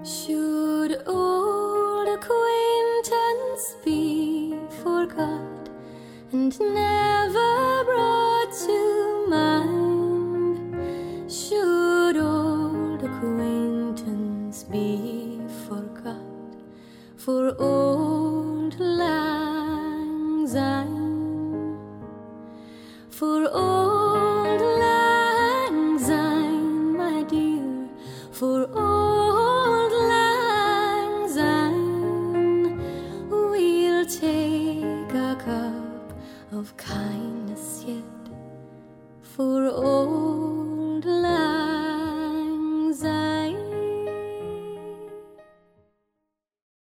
Should old acquaintance be forgot and never brought to mind? Should old acquaintance be forgot for old lang syne? For old lang syne, my dear, for old lang syne, we'll take a cup of kindness yet for old